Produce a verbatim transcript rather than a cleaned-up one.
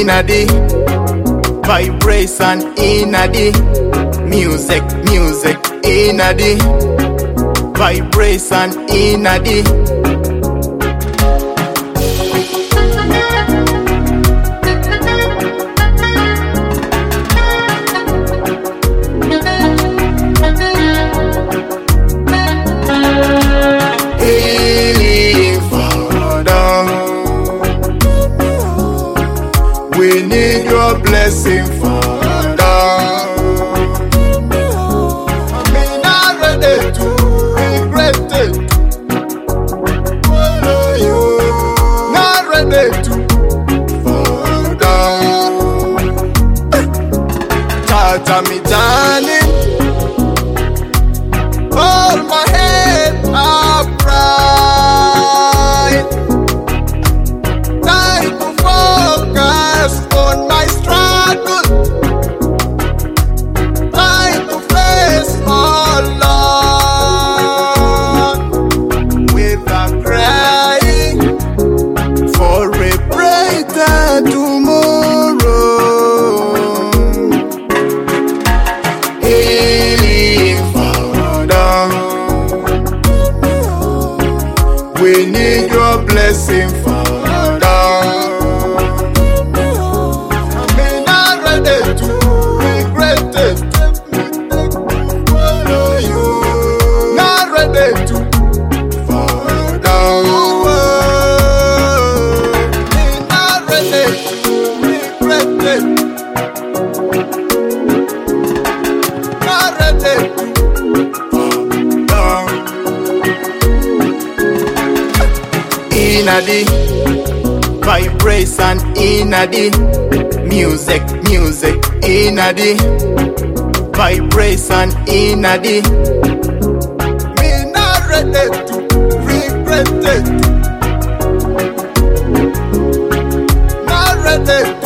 inna the vibration, inna the music, music, inna the vibration, inna the we need your blessing, Father. I'm not ready to regret it. Follow you, not ready to Father. Tata me darling, hold my head upright. On my struggle, trying to face all alone, without crying for a brighter tomorrow. Hey, Father, we need your blessing, Father. Inna the vibration, inna the music, music, inna the vibration, inna the me not ready to regret it, not ready.